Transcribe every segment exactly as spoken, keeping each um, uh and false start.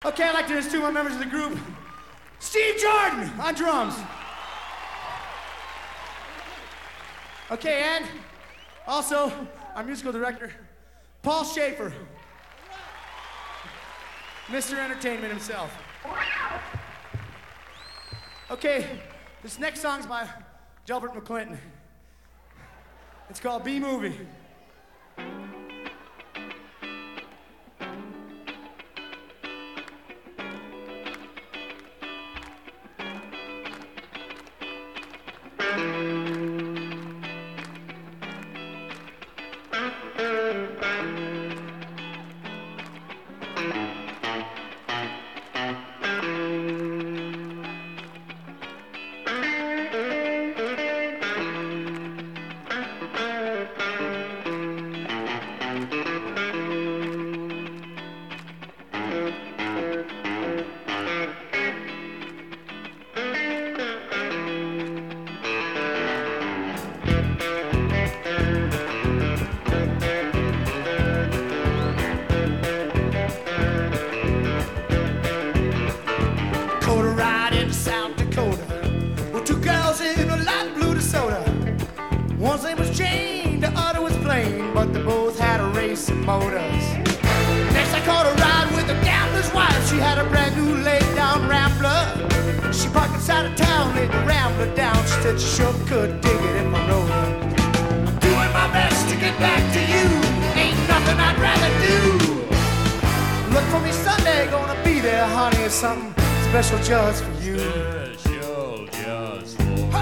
Okay, I'd like to introduce two more members of the group. Steve Jordan on drums. Okay, and also our musical director, Paul Schaefer. Mister Entertainment himself. Okay, this next song's by Gilbert McClinton. It's called B-Movie. One's name was Jane, the other was Plain, but they both had a race of motors. Next I caught a ride with a gambler's wife. She had a brand new laid-down Rambler. She parked inside of town, laid the Rambler down. She said she sure could dig it if I rode her. I'm doing my best to get back to you. Ain't nothing I'd rather do. Look for me Sunday, gonna be there, honey. It's something special just for you. Special just for you.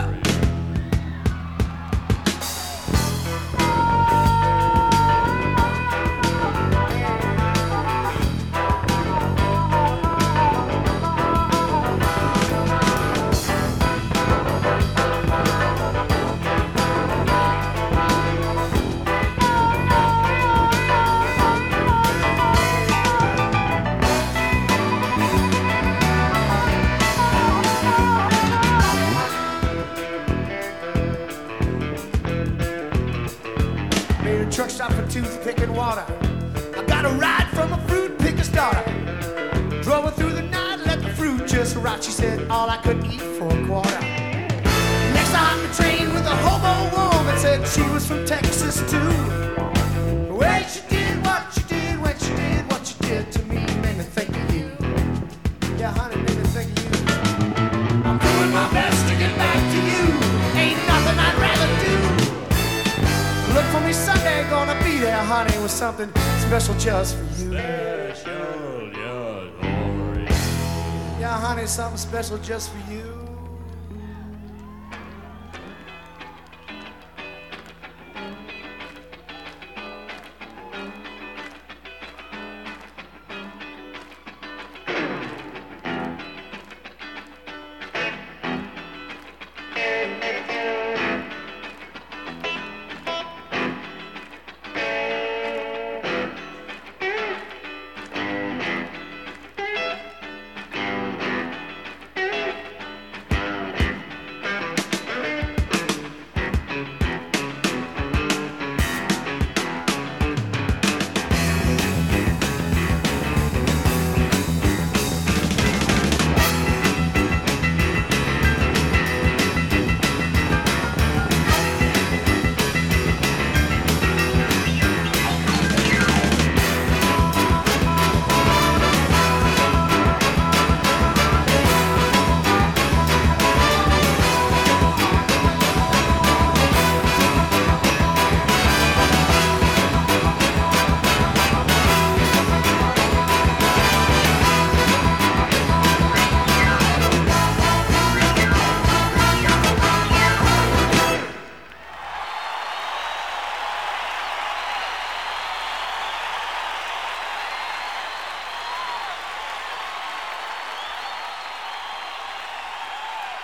Truck stop for toothpick and water. I got a ride from a fruit picker's daughter. Drove her through the night, let the fruit just rot. She said all I could eat for a quarter. Next I hopped the train with a hobo woman. Said she was from Texas too. The way she did what she did when she did what she did to me made me think of you. Yeah, honey, made me think of you. I'm doing my best to get back to you. Ain't nothing I'd rather do. Look for me Sunday, gonna be there, honey, with something special just for you. Special just for you. Yeah, honey, something special just for you.